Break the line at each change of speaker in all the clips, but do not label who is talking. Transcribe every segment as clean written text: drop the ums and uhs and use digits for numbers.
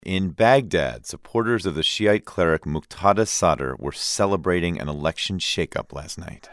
In Baghdad, supporters of the Shiite cleric Muqtada Sadr were celebrating an election shakeup last night.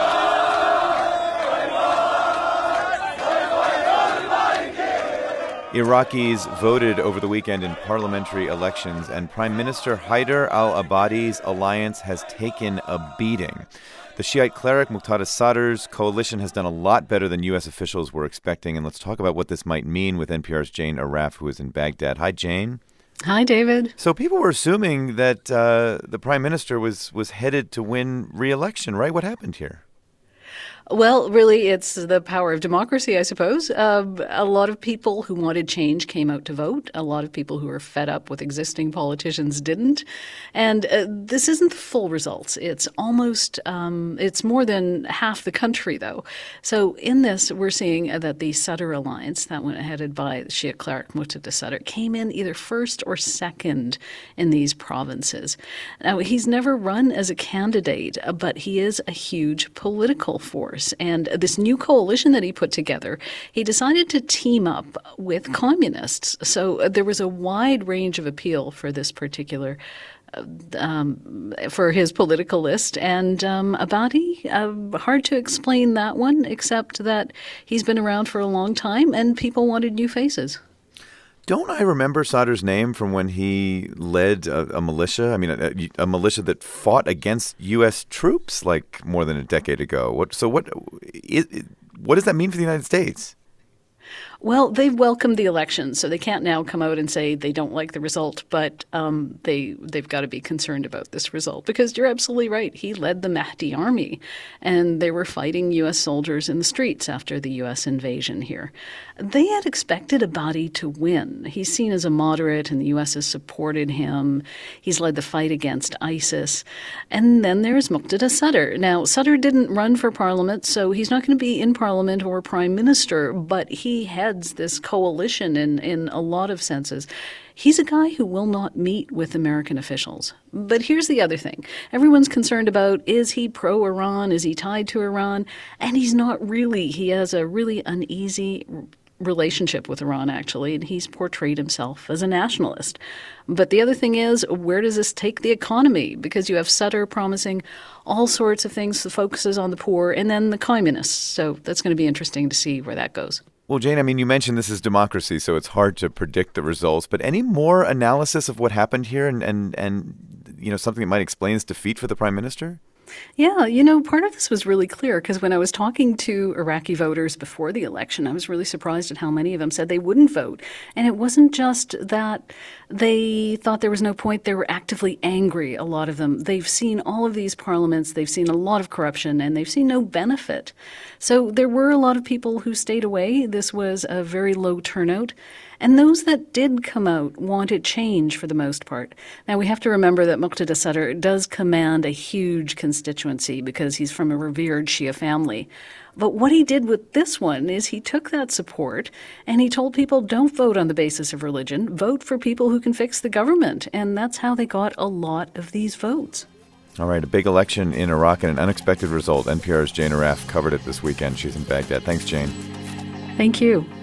Iraqis voted over the weekend in parliamentary elections, and Prime Minister Haider al-Abadi's alliance has taken a beating. The Shiite cleric Muqtada Sadr's coalition has done a lot better than U.S. officials were expecting, and let's talk about what this might mean with NPR's Jane Arraf, who is in Baghdad. Hi, Jane.
Hi, David.
So people were assuming that the Prime Minister was headed to win re-election, right? What happened here?
Well, really, it's the power of democracy, I suppose. A lot of people who wanted change came out to vote. A lot of people who were fed up with existing politicians didn't. And this isn't the full results. It's almost, it's more than half the country, though. So in this, we're seeing that the Sadr alliance, that one headed by the Shiite cleric Muqtada Sadr, came in either first or second in these provinces. Now, he's never run as a candidate, but he is a huge political force. And this new coalition that he put together, he decided to team up with communists. So there was a wide range of appeal for this particular for his political list. And Abadi, hard to explain that one, except that he's been around for a long time and people wanted new faces.
Don't I remember Sadr's name from when he led a militia? I mean, a militia that fought against U.S. troops like more than a decade ago. What does that mean for the United States?
Well, they've welcomed the election, so they can't now come out and say they don't like the result, but they've got to be concerned about this result because you're absolutely right. He led the Mahdi army, and they were fighting U.S. soldiers in the streets after the U.S. invasion here. They had expected Abadi to win. He's seen as a moderate, and the U.S. has supported him. He's led the fight against ISIS. And then there's Muqtada Sadr. Now, Sadr didn't run for parliament, so he's not going to be in parliament or prime minister, but he heads this coalition in a lot of senses. He's a guy who will not meet with American officials. But here's the other thing. Everyone's concerned about, is he pro-Iran? Is he tied to Iran? And he's not really. He has a really uneasy relationship with Iran, actually, and he's portrayed himself as a nationalist. But the other thing is, where does this take the economy? Because you have Sadr promising all sorts of things, the focus is on the poor, and then the communists. So that's going to be interesting to see where that goes.
Well, Jane, I mean, you mentioned this is democracy, so it's hard to predict the results. But any more analysis of what happened here and you know, something that might explain this defeat for the Prime Minister?
Yeah, part of this was really clear because when I was talking to Iraqi voters before the election, I was really surprised at how many of them said they wouldn't vote. And it wasn't just that they thought there was no point. They were actively angry, a lot of them. They've seen all of these parliaments. They've seen a lot of corruption, and they've seen no benefit. So there were a lot of people who stayed away. This was a very low turnout. And those that did come out wanted change for the most part. Now, we have to remember that Muqtada Sadr does command a huge constituency because he's from a revered Shia family. But what he did with this one is he took that support and he told people, don't vote on the basis of religion. Vote for people who can fix the government. And that's how they got a lot of these votes.
All right, a big election in Iraq and an unexpected result. NPR's Jane Arraf covered it this weekend. She's in Baghdad. Thanks, Jane.
Thank you.